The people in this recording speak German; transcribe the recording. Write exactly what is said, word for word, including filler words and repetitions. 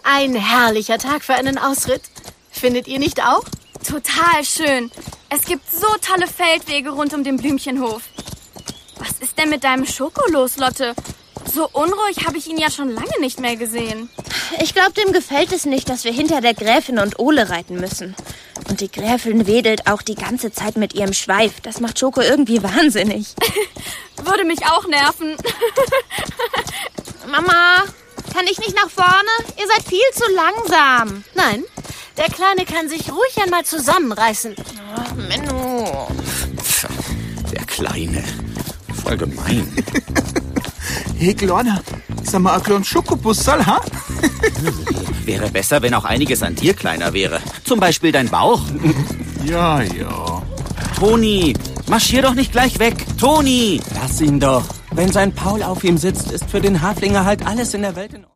Ein herrlicher Tag für einen Ausritt. Findet ihr nicht auch? Total schön. Es gibt so tolle Feldwege rund um den Blümchenhof. Was ist denn mit deinem Schoko los, Lotte? So unruhig habe ich ihn ja schon lange nicht mehr gesehen. Ich glaube, dem gefällt es nicht, dass wir hinter der Gräfin und Ole reiten müssen. Und die Gräfin wedelt auch die ganze Zeit mit ihrem Schweif. Das macht Schoko irgendwie wahnsinnig. Würde mich auch nerven. Mama, kann ich nicht nach vorne? Ihr seid viel zu langsam. Nein, der Kleine kann sich ruhig einmal zusammenreißen. Oh, Menno. Pff, der Kleine. Voll gemein. Hey, Kleiner, sag mal, ein kleiner Schokobussal, ha? Wäre besser, wenn auch einiges an dir kleiner wäre. Zum Beispiel dein Bauch. Ja, ja. Toni, marschier doch nicht gleich weg. Toni! Lass ihn doch. Wenn sein Paul auf ihm sitzt, ist für den Haflinger halt alles in der Welt in Ordnung.